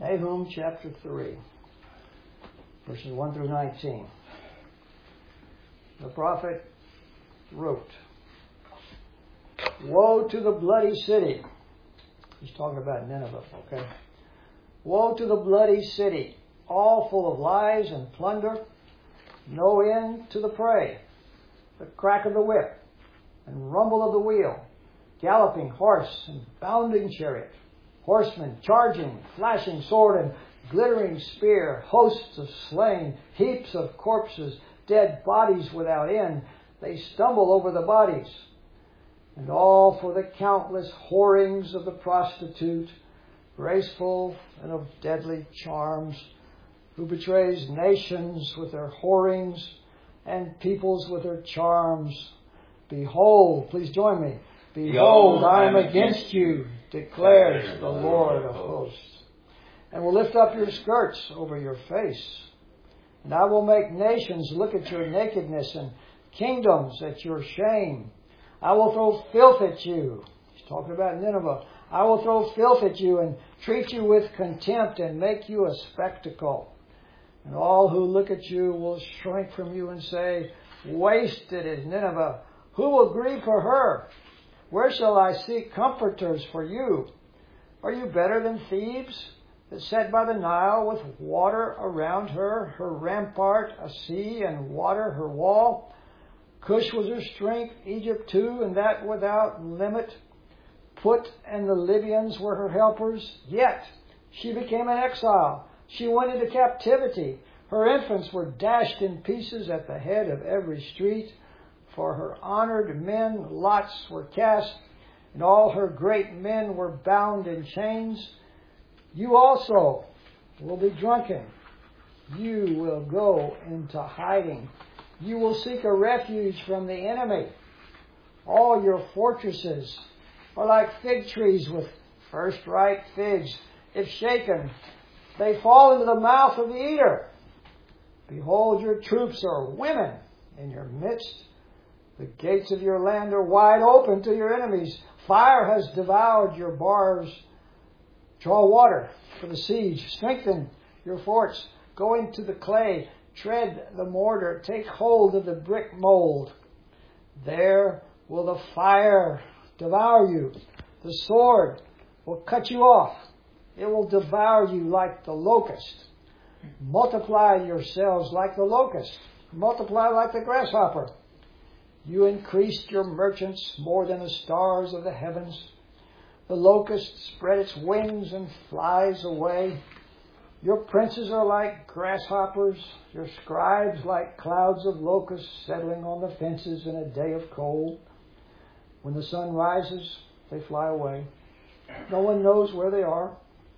Nahum chapter 3, verses 1 through 19. The prophet wrote, "Woe to the bloody city." He's talking about Nineveh, okay? "Woe to the bloody city, all full of lies and plunder, no end to the prey, the crack of the whip and rumble of the wheel, galloping horse and bounding chariot, horsemen charging, flashing sword and glittering spear, hosts of slain, heaps of corpses, dead bodies without end. They stumble over the bodies. And all for the countless whorings of the prostitute, graceful and of deadly charms, who betrays nations with her whorings and peoples with her charms. Behold," please join me, "Behold, I am against you, declares the Lord of hosts, and will lift up your skirts over your face. And I will make nations look at your nakedness and kingdoms at your shame. I will throw filth at you." He's talking about Nineveh. "I will throw filth at you and treat you with contempt and make you a spectacle. And all who look at you will shrink from you and say, 'Wasted is Nineveh. Who will grieve for her? Where shall I seek comforters for you? Are you better than Thebes, that sat by the Nile with water around her, her rampart a sea and water her wall? Cush was her strength, Egypt too, and that without limit. Put and the Libyans were her helpers. Yet she became an exile. She went into captivity. Her infants were dashed in pieces at the head of every street. For her honored men lots were cast, and all her great men were bound in chains. You also will be drunken. You will go into hiding. You will seek a refuge from the enemy. All your fortresses are like fig trees with first ripe figs. If shaken, they fall into the mouth of the eater. Behold, your troops are women in your midst. The gates of your land are wide open to your enemies. Fire has devoured your bars. Draw water for the siege. Strengthen your forts. Go into the clay. Tread the mortar. Take hold of the brick mold. There will the fire devour you. The sword will cut you off. It will devour you like the locust. Multiply yourselves like the locust. Multiply like the grasshopper. You increased your merchants more than the stars of the heavens. The locust spread its wings and flies away. Your princes are like grasshoppers, your scribes like clouds of locusts settling on the fences in a day of cold. When the sun rises, they fly away. No one knows where they are.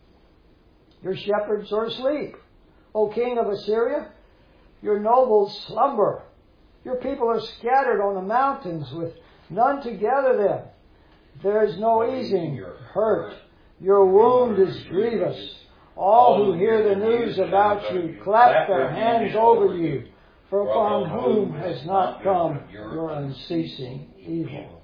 Your shepherds are asleep. O king of Assyria, your nobles slumber. Your people are scattered on the mountains with none to gather them. There is no easing your hurt. Your wound is grievous. All who hear the news about you clap their hands over you. For upon whom has not come your unceasing evil?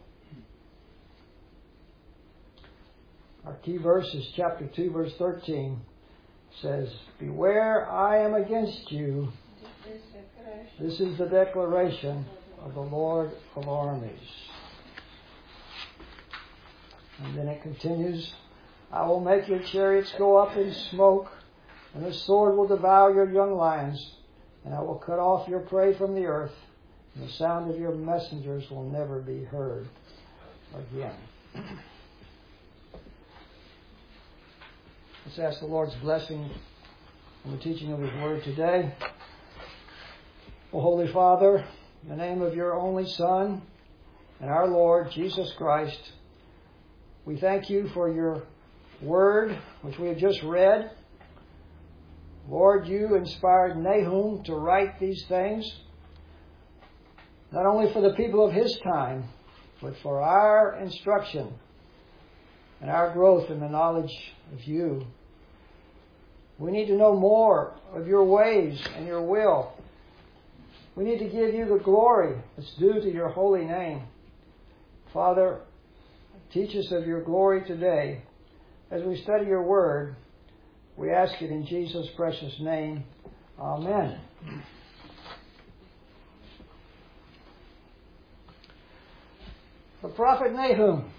Our key verse is chapter 2, verse 13. Says, "Beware, I am against you." This is the declaration of the Lord of armies. And then it continues, "I will make your chariots go up in smoke, and the sword will devour your young lions, and I will cut off your prey from the earth, and the sound of your messengers will never be heard again." Let's ask the Lord's blessing on the teaching of His Word today. O Holy Father, in the name of your only Son and our Lord Jesus Christ, we thank you for your Word, which we have just read. Lord, you inspired Nahum to write these things, not only for the people of his time, but for our instruction and our growth in the knowledge of you. We need to know more of your ways and your will. We need to give you the glory that's due to your holy name. Father, teach us of your glory today as we study your word, We ask it in Jesus' precious name. Amen. The prophet Nahum.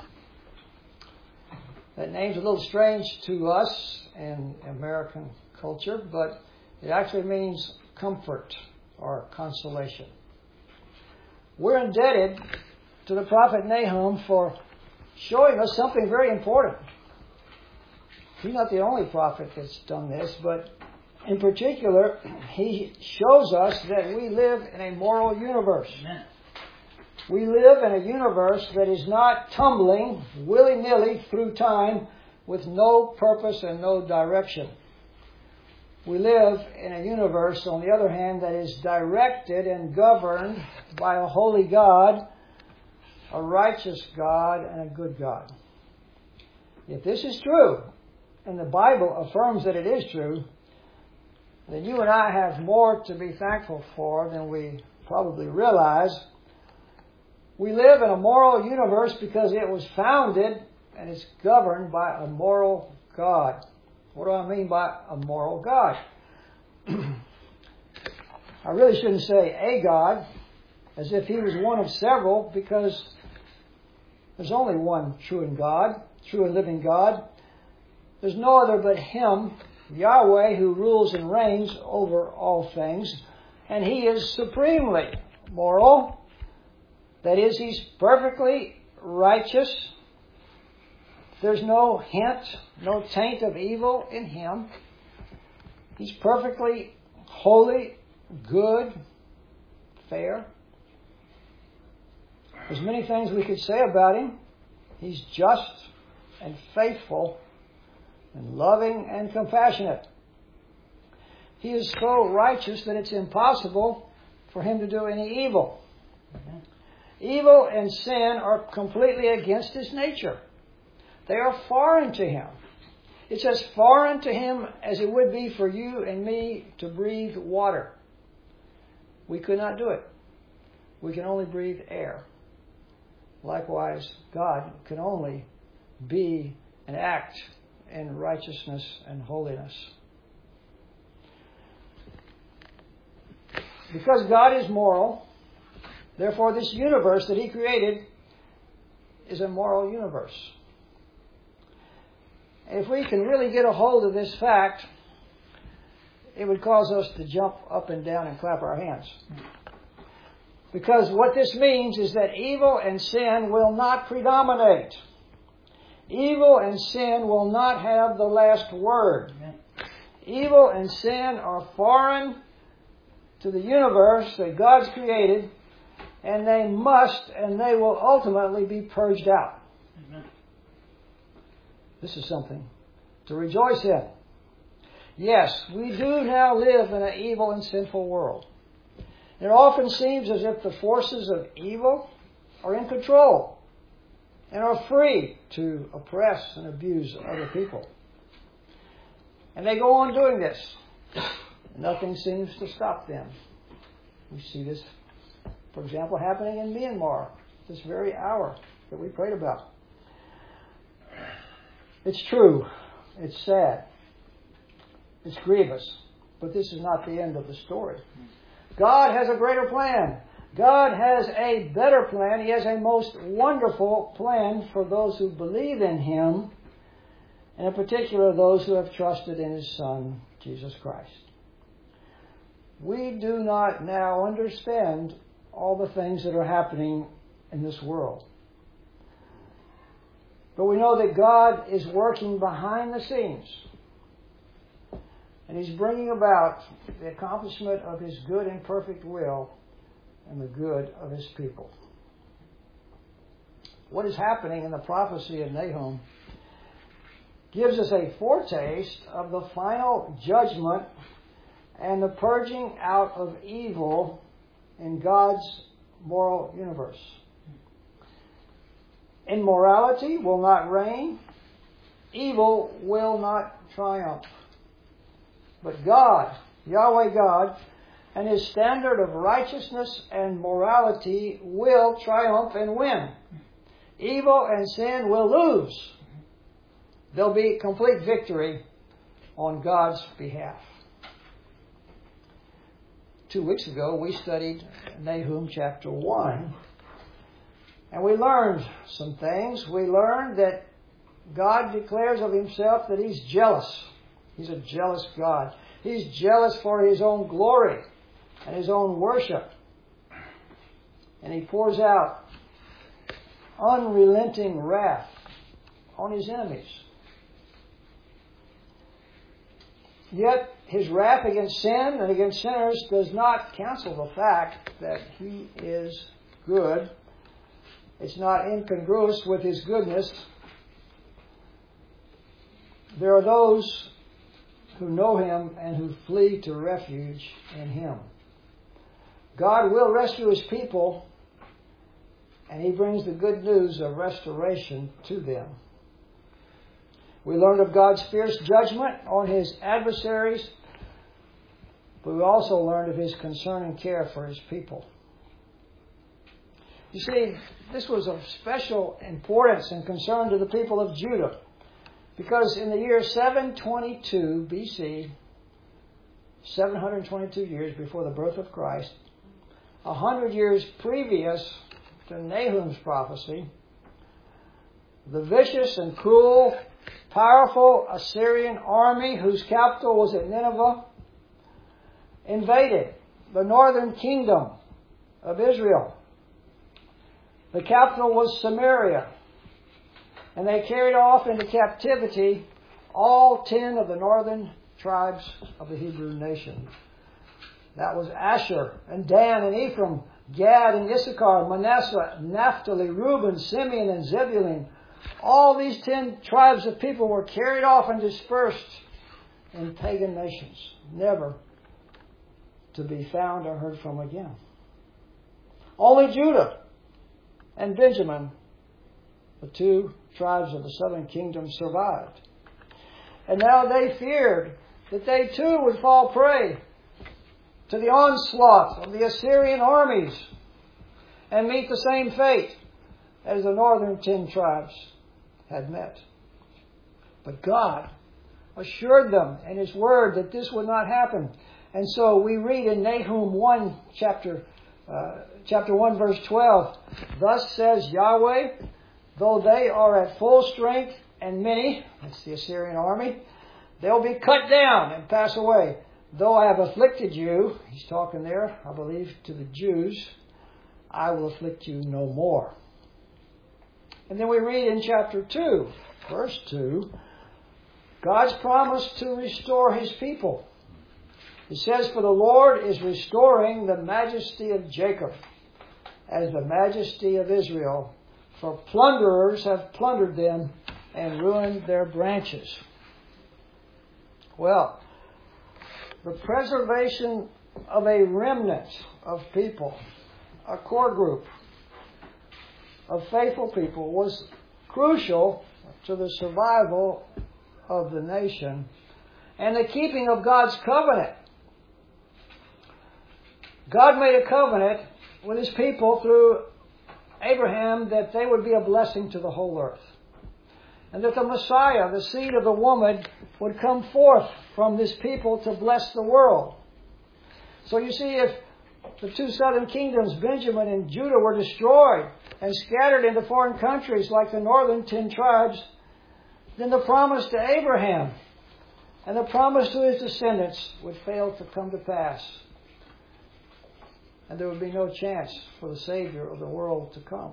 That name's a little strange to us in American culture, but it actually means comfort or consolation. We're indebted to the prophet Nahum for showing us something very important. He's not the only prophet that's done this, but in particular, he shows us that we live in a moral universe. Amen. We live in a universe that is not tumbling willy-nilly through time with no purpose and no direction. We live in a universe, on the other hand, that is directed and governed by a holy God, a righteous God, and a good God. If this is true, and the Bible affirms that it is true, then you and I have more to be thankful for than we probably realize. We live in a moral universe because it was founded and it's governed by a moral God. What do I mean by a moral God? I really shouldn't say a God, as if He was one of several, because there's only one true and living God. There's no other but Him, Yahweh, who rules and reigns over all things, and He is supremely moral. That is, He's perfectly righteous. There's no hint, no taint of evil in Him. He's perfectly holy, good, fair. There's many things we could say about Him. He's just and faithful and loving and compassionate. He is so righteous that it's impossible for Him to do any evil. Evil and sin are completely against His nature. They are foreign to Him. It's as foreign to Him as it would be for you and me to breathe water. We could not do it. We can only breathe air. Likewise, God can only be and act in righteousness and holiness. Because God is moral, therefore this universe that He created is a moral universe. If we can really get a hold of this fact, it would cause us to jump up and down and clap our hands. Because what this means is that evil and sin will not predominate. Evil and sin will not have the last word. Evil and sin are foreign to the universe that God's created, and they must and they will ultimately be purged out. Amen. This is something to rejoice in. Yes, we do now live in an evil and sinful world. It often seems as if the forces of evil are in control and are free to oppress and abuse other people. And they go on doing this. Nothing seems to stop them. We see this, for example, happening in Myanmar this very hour that we prayed about. It's true. It's sad. It's grievous. But this is not the end of the story. God has a greater plan. God has a better plan. He has a most wonderful plan for those who believe in Him, and in particular those who have trusted in His Son, Jesus Christ. We do not now understand all the things that are happening in this world. But we know that God is working behind the scenes. And He's bringing about the accomplishment of His good and perfect will and the good of His people. What is happening in the prophecy of Nahum gives us a foretaste of the final judgment and the purging out of evil in God's moral universe. Immorality will not reign. Evil will not triumph. But God, Yahweh God, and His standard of righteousness and morality will triumph and win. Evil and sin will lose. There'll be complete victory on God's behalf. 2 weeks ago, we studied Nahum chapter 1, and we learned some things. We learned that God declares of Himself that He's jealous. He's a jealous God. He's jealous for His own glory and His own worship. And He pours out unrelenting wrath on His enemies. Yet His wrath against sin and against sinners does not cancel the fact that He is good. It's not incongruous with His goodness. There are those who know Him and who flee to refuge in Him. God will rescue His people, and He brings the good news of restoration to them. We learned of God's fierce judgment on His adversaries, but we also learned of His concern and care for His people. You see, this was of special importance and concern to the people of Judah, because in the year 722 BC, 722 years before the birth of Christ, 100 years previous to Nahum's prophecy, the vicious and cruel, powerful Assyrian army, whose capital was at Nineveh, invaded the northern kingdom of Israel. The capital was Samaria, and they carried off into captivity all 10 of the northern tribes of the Hebrew nation. That was Asher and Dan and Ephraim, Gad and Issachar, Manasseh, Naphtali, Reuben, Simeon, and Zebulun. All these 10 tribes of people were carried off and dispersed in pagan nations, never to be found or heard from again. Only Judah and Benjamin, the 2 tribes of the southern kingdom, survived. And now they feared that they too would fall prey to the onslaught of the Assyrian armies and meet the same fate as the northern 10 tribes had met. But God assured them in His Word that this would not happen. And so we read in Nahum 1, chapter 1, verse 12, "Thus says Yahweh, though they are at full strength and many," that's the Assyrian army, "they'll be cut down and pass away. Though I have afflicted you," he's talking there, I believe, to the Jews, "I will afflict you no more." And then we read in chapter 2, verse 2, God's promise to restore His people. It says, "For the Lord is restoring the majesty of Jacob as the majesty of Israel, for plunderers have plundered them and ruined their branches." Well, the preservation of a remnant of people, a core group of faithful people, was crucial to the survival of the nation and the keeping of God's covenant. God made a covenant with His people through Abraham that they would be a blessing to the whole earth, and that the Messiah, the seed of the woman, would come forth from this people to bless the world. So you see, if the 2 southern kingdoms, Benjamin and Judah, were destroyed and scattered into foreign countries like the northern 10 tribes, then the promise to Abraham and the promise to his descendants would fail to come to pass. And there would be no chance for the Savior of the world to come.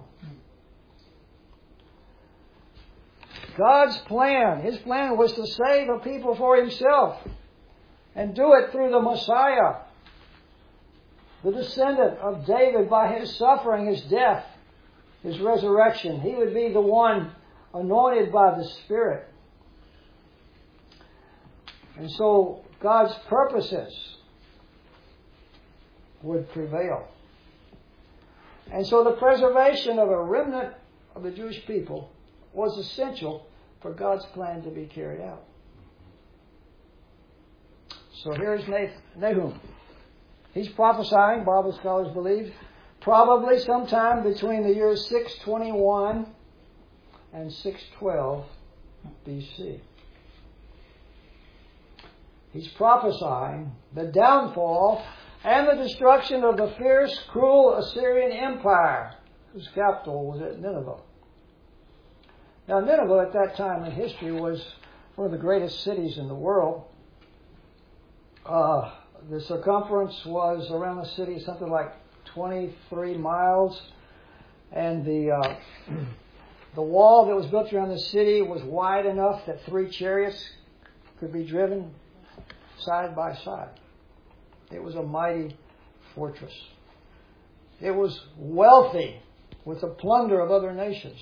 God's plan, His plan was to save a people for Himself and do it through the Messiah, the descendant of David, by His suffering, His death, His resurrection. He would be the one anointed by the Spirit. And so God's purposes would prevail. And so the preservation of a remnant of the Jewish people was essential for God's plan to be carried out. So here's Nahum. He's prophesying, Bible scholars believe, probably sometime between the years 621 and 612 BC. He's prophesying the downfall and the destruction of the fierce, cruel Assyrian Empire, whose capital was at Nineveh. Now, Nineveh at that time in history was one of the greatest cities in the world. The circumference was around the city something like 23 miles, and the wall that was built around the city was wide enough that 3 chariots could be driven side by side. It was a mighty fortress. It was wealthy with the plunder of other nations.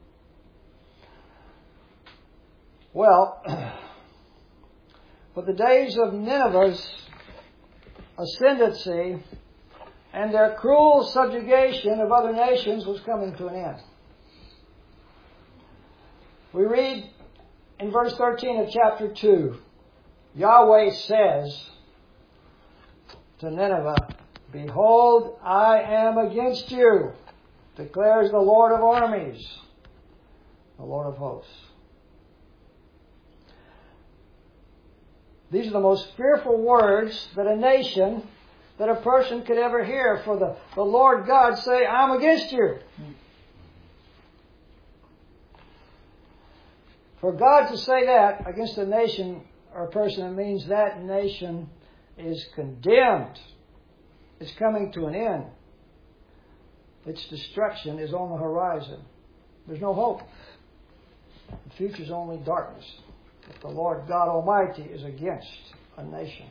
Well, but the days of Nineveh's ascendancy and their cruel subjugation of other nations was coming to an end. We read in verse 13 of chapter 2, Yahweh says to Nineveh, "Behold, I am against you, declares the Lord of armies, the Lord of hosts." These are the most fearful words that a nation, that a person could ever hear, for the Lord God say, "I'm against you." For God to say that against a nation or a person, it means that nation is condemned. It's coming to an end. Its destruction is on the horizon. There's no hope. The future is only darkness if the Lord God Almighty is against a nation.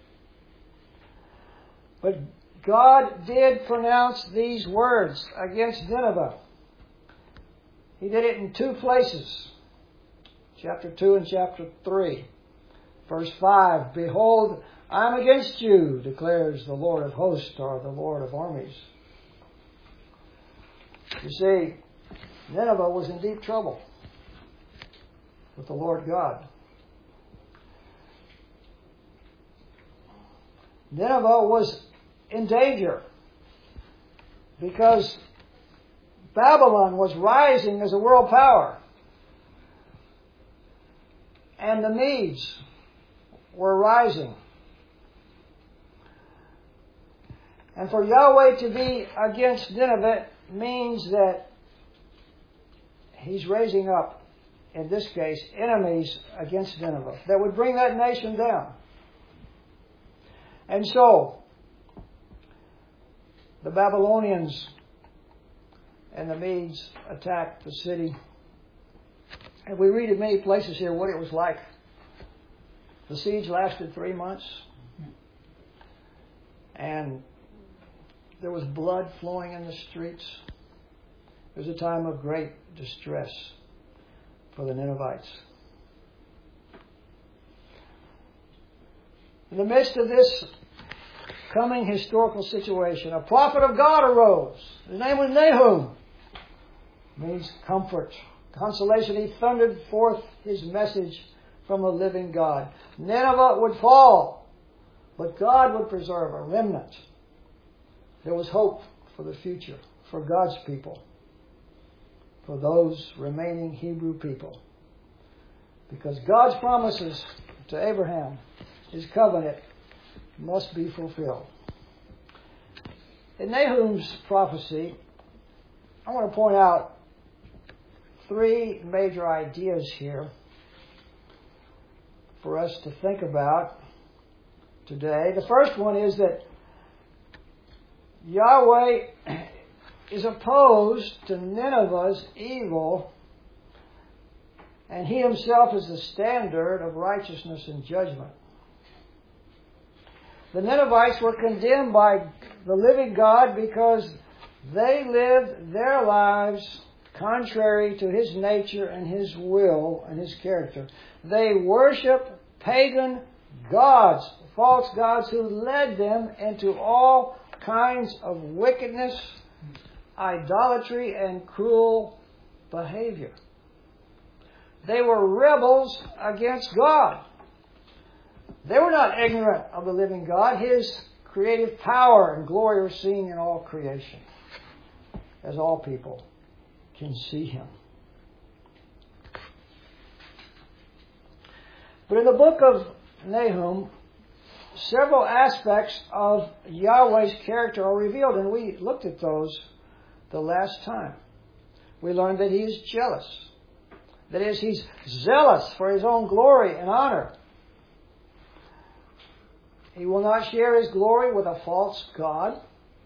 But God did pronounce these words against Nineveh. He did it in 2 places. Chapter 2 and chapter 3. Verse 5, "Behold, I'm against you, declares the Lord of hosts," or the Lord of armies. You see, Nineveh was in deep trouble with the Lord God. Nineveh was in danger because Babylon was rising as a world power. And the Medes were rising. And for Yahweh to be against Nineveh means that He's raising up, in this case, enemies against Nineveh that would bring that nation down. And so, the Babylonians and the Medes attacked the city. And we read in many places here what it was like. The siege lasted 3 months. And there was blood flowing in the streets. It was a time of great distress for the Ninevites. In the midst of this coming historical situation, a prophet of God arose. His name was Nahum. It means comfort, consolation. He thundered forth his message from the living God. Nineveh would fall, but God would preserve a remnant. There was hope for the future, for God's people, for those remaining Hebrew people. Because God's promises to Abraham, His covenant, must be fulfilled. In Nahum's prophecy, I want to point out 3 major ideas here for us to think about today. The first one is that Yahweh is opposed to Nineveh's evil, and He Himself is the standard of righteousness and judgment. The Ninevites were condemned by the living God because they lived their lives contrary to His nature and His will and His character. They worshiped pagan gods, false gods who led them into all kinds of wickedness, idolatry, and cruel behavior. They were rebels against God. They were not ignorant of the living God. His creative power and glory were seen in all creation, as all people can see Him. But in the book of Nahum, several aspects of Yahweh's character are revealed, and we looked at those the last time. We learned that he is jealous. That is, he's zealous for his own glory and honor. He will not share his glory with a false god.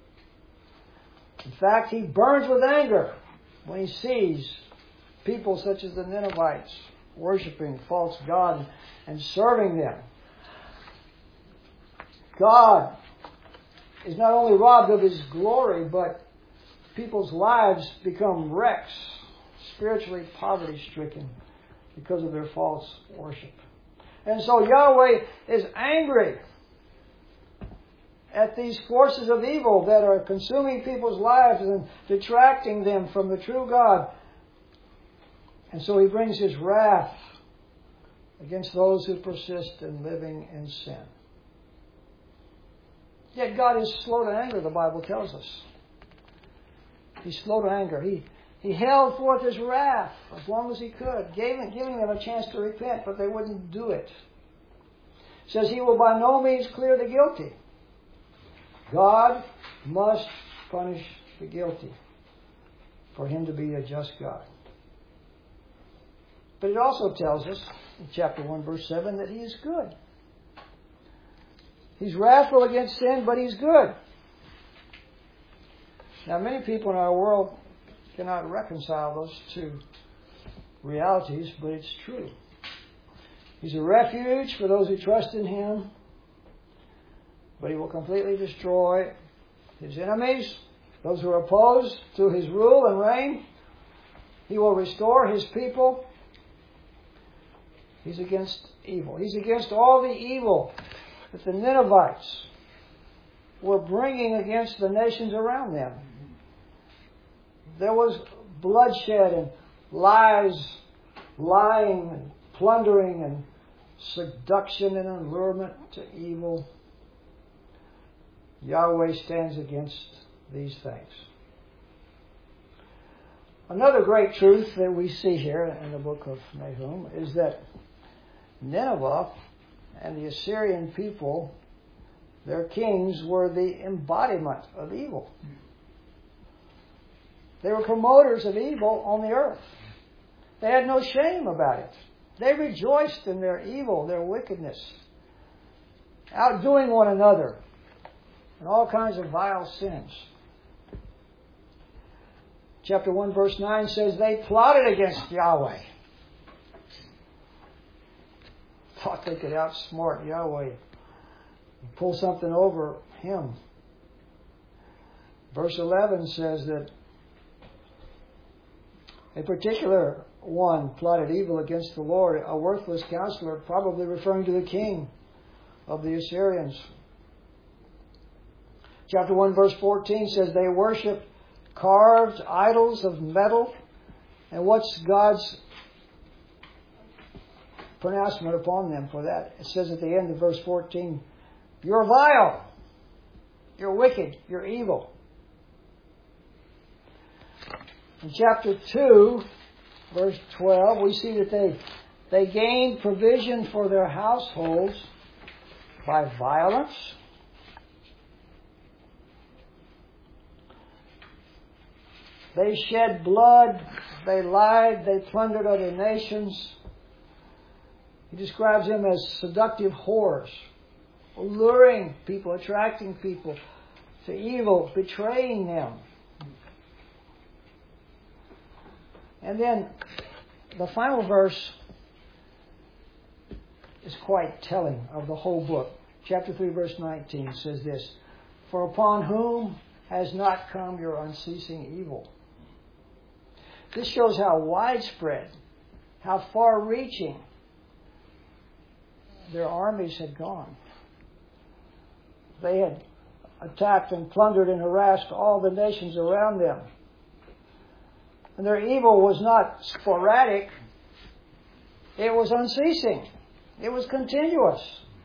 In fact, he burns with anger when he sees people such as the Ninevites worshiping false gods and serving them. God is not only robbed of his glory, but people's lives become wrecks, spiritually poverty-stricken because of their false worship. And so Yahweh is angry at these forces of evil that are consuming people's lives and detracting them from the true God. And so he brings his wrath against those who persist in living in sin. Yet God is slow to anger, the Bible tells us. He's slow to anger. He held forth his wrath as long as he could, giving them a chance to repent, but they wouldn't do it. It says he will by no means clear the guilty. God must punish the guilty for him to be a just God. But it also tells us in chapter 1, verse 7, that he is good. He's wrathful against sin, but he's good. Now, many people in our world cannot reconcile those two realities, but it's true. He's a refuge for those who trust in him, but he will completely destroy his enemies, those who are opposed to his rule and reign. He will restore his people. He's against evil. He's against all the evil that the Ninevites were bringing against the nations around them. There was bloodshed and lies, lying and plundering and seduction and allurement to evil. Yahweh stands against these things. Another great truth that we see here in the book of Nahum is that Nineveh and the Assyrian people, their kings, were the embodiment of evil. They were promoters of evil on the earth. They had no shame about it. They rejoiced in their evil, their wickedness, outdoing one another in all kinds of vile sins. Chapter 1, verse 9 says, they plotted against Yahweh. Thought they could outsmart Yahweh and pull something over him. Verse 11 says that a particular one plotted evil against the Lord, a worthless counselor, probably referring to the king of the Assyrians. Chapter 1, verse 14 says they worship carved idols of metal. And what's God's pronouncement upon them for that? It says at the end of verse 14, you're vile, you're wicked, you're evil. In chapter 2, verse 12, we see that they gained provision for their households by violence. They shed blood, they lied, they plundered other nations. He describes them as seductive whores, alluring people, attracting people to evil, betraying them. And then the final verse is quite telling of the whole book. Chapter 3, verse 19 says this, for upon whom has not come your unceasing evil? This shows how widespread, how far-reaching their armies had gone. They had attacked and plundered and harassed all the nations around them. And their evil was not sporadic. It was unceasing. It was continuous.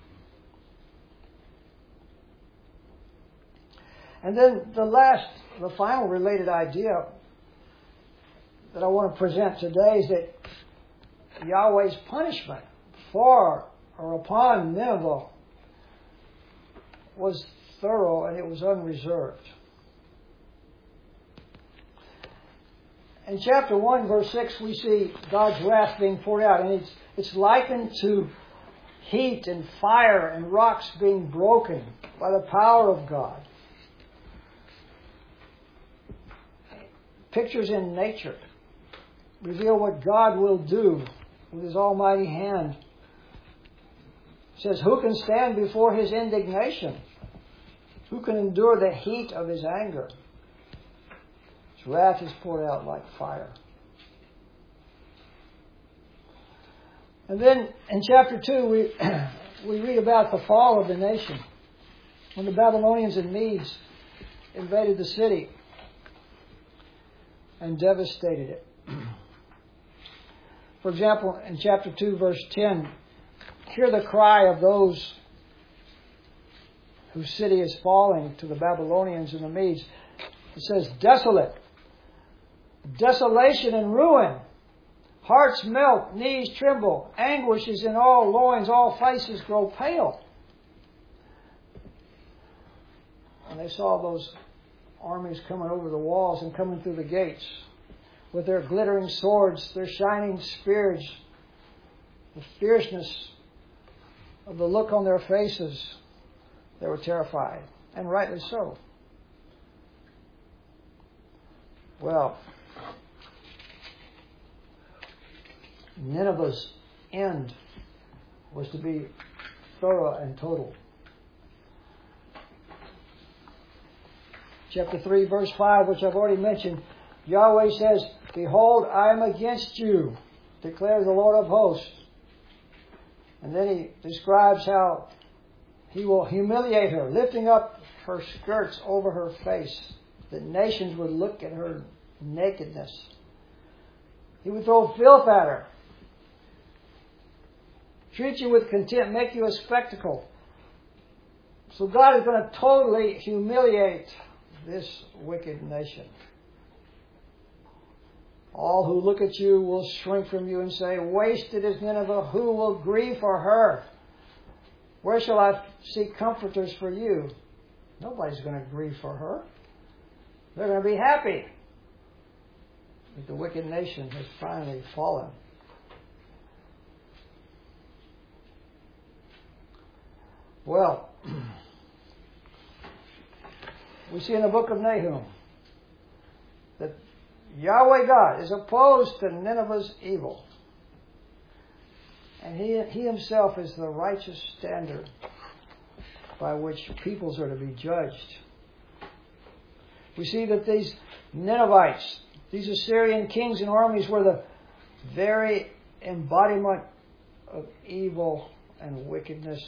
And then the final related idea that I want to present today is that Yahweh's punishment for or upon Nineveh was thorough and it was unreserved. In chapter 1, verse 6, we see God's wrath being poured out, and it's likened to heat and fire and rocks being broken by the power of God. Pictures in nature reveal what God will do with His almighty hand. It says, who can stand before His indignation? Who can endure the heat of His anger? His wrath is poured out like fire. And then in chapter 2, we read about the fall of the nation. When the Babylonians and Medes invaded the city and devastated it. For example, in chapter 2, verse 10, hear the cry of those whose city is falling to the Babylonians and the Medes. It says, desolate, desolation and ruin. Hearts melt, knees tremble, anguish is in all loins, all faces grow pale. And they saw those armies coming over the walls and coming through the gates with their glittering swords, their shining spears, the fierceness of the look on their faces. They were terrified, and rightly so. Well, Nineveh's end was to be thorough and total. Chapter 3, verse 5, which I've already mentioned, Yahweh says, behold, I am against you, declares the Lord of hosts. And then He describes how He will humiliate her, lifting up her skirts over her face. The nations would look at her nakedness. He would throw filth at her, treat you with contempt, make you a spectacle. So God is going to totally humiliate this wicked nation. All who look at you will shrink from you and say, wasted is Nineveh, who will grieve for her? Where shall I seek comforters for you? Nobody's going to grieve for her. They're going to be happy that the wicked nation has finally fallen. Well, we see in the book of Nahum that Yahweh God is opposed to Nineveh's evil. And He Himself is the righteous standard by which peoples are to be judged. We see that these Ninevites, these Assyrian kings and armies, were the very embodiment of evil and wickedness.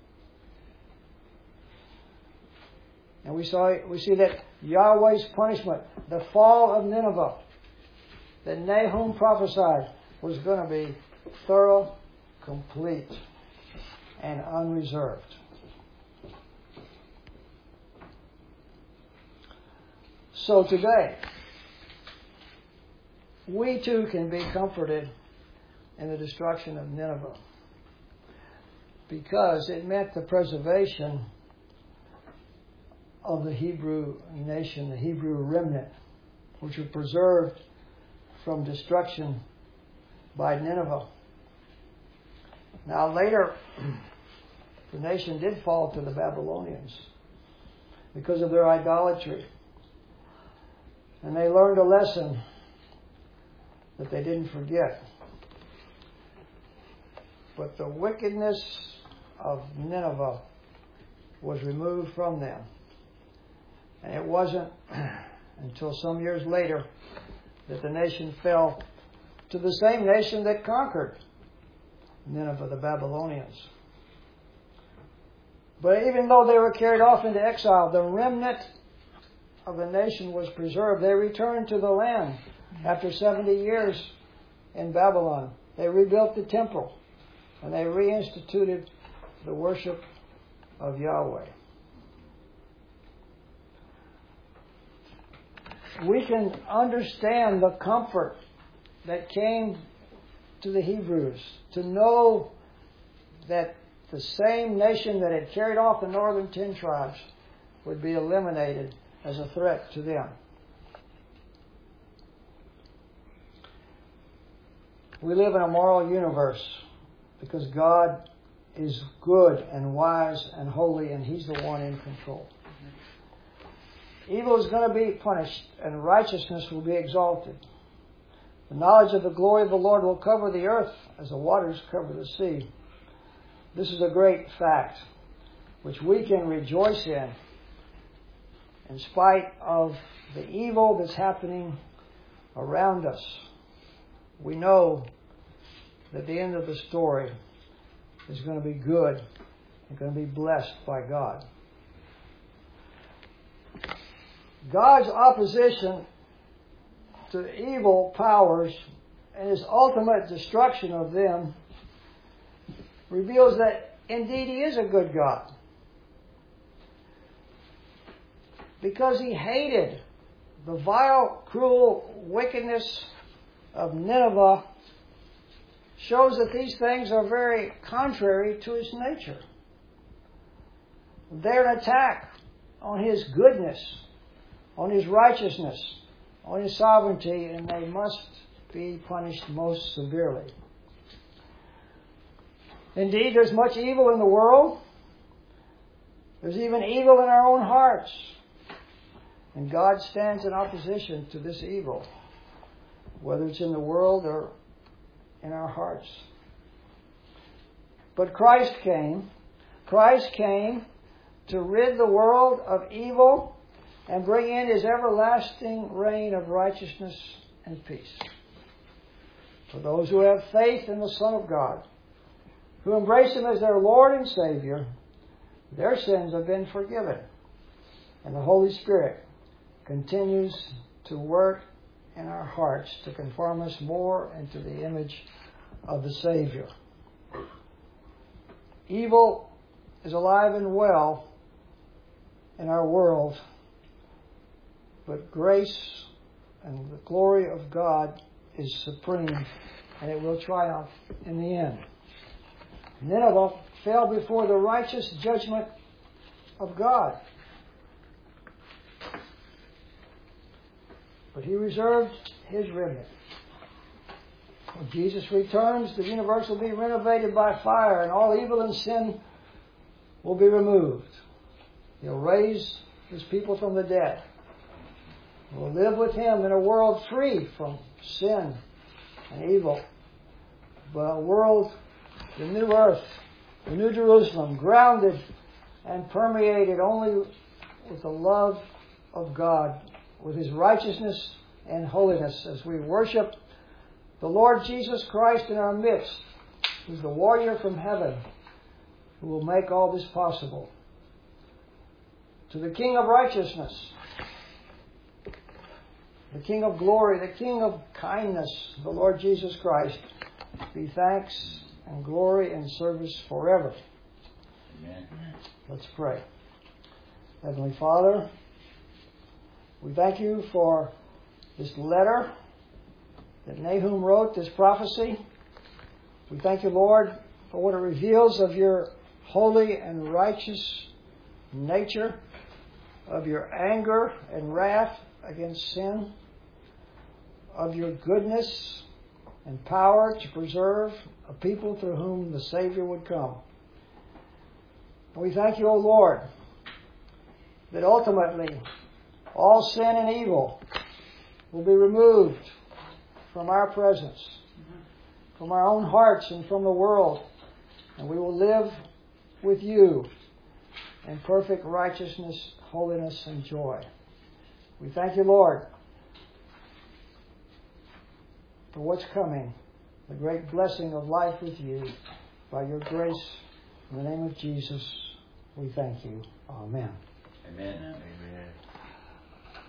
And we see that Yahweh's punishment, the fall of Nineveh, that Nahum prophesied, was going to be thorough, complete, and unreserved. So today, we too can be comforted in the destruction of Nineveh, because it meant the preservation of the Hebrew nation, the Hebrew remnant, which were preserved from destruction by Nineveh. Now later, the nation did fall to the Babylonians because of their idolatry. And they learned a lesson that they didn't forget. But the wickedness of Nineveh was removed from them. And it wasn't until some years later that the nation fell to the same nation that conquered Nineveh, the Babylonians. But even though they were carried off into exile, the remnant of the nation was preserved. They returned to the land after 70 years in Babylon. They rebuilt the temple and they reinstituted the worship of Yahweh. We can understand the comfort that came to the Hebrews to know that the same nation that had carried off the northern 10 tribes would be eliminated as a threat to them. We live in a moral universe because God is good and wise and holy, and He's the one in control. Evil is going to be punished, and righteousness will be exalted. The knowledge of the glory of the Lord will cover the earth as the waters cover the sea. This is a great fact which we can rejoice in spite of the evil that's happening around us. We know that the end of the story is going to be good and going to be blessed by God. God's opposition to evil powers and His ultimate destruction of them reveals that indeed He is a good God. Because He hated the vile, cruel wickedness of Nineveh, shows that these things are very contrary to His nature. They're an attack on His goodness, on His righteousness, on His sovereignty, and they must be punished most severely. Indeed, there's much evil in the world. There's even evil in our own hearts. And God stands in opposition to this evil, whether it's in the world or in our hearts. But Christ came. Christ came to rid the world of evil and bring in His everlasting reign of righteousness and peace. For those who have faith in the Son of God, who embrace Him as their Lord and Savior, their sins have been forgiven. And the Holy Spirit continues to work in our hearts to conform us more into the image of the Savior. Evil is alive and well in our world, but grace and the glory of God is supreme, and it will triumph in the end. Nineveh fell before the righteous judgment of God. But He reserved His remnant. When Jesus returns, the universe will be renovated by fire, and all evil and sin will be removed. He'll raise His people from the dead. We'll live with Him in a world free from sin and evil. But a world, the new earth, the new Jerusalem, grounded and permeated only with the love of God, with His righteousness and holiness, as we worship the Lord Jesus Christ in our midst, who's the warrior from heaven, who will make all this possible. To the King of righteousness, the King of glory, the King of kindness, the Lord Jesus Christ, be thanks and glory and service forever. Amen. Let's pray. Heavenly Father, we thank You for this letter that Nahum wrote, this prophecy. We thank You, Lord, for what it reveals of Your holy and righteous nature, of Your anger and wrath against sin, of Your goodness and power to preserve a people through whom the Savior would come. And we thank You, O Lord, that ultimately all sin and evil will be removed from our presence, from our own hearts and from the world, and we will live with You in perfect righteousness, holiness, and joy. We thank You, Lord, for what's coming, the great blessing of life with You. By Your grace, in the name of Jesus, we thank You. Amen. Amen. Amen.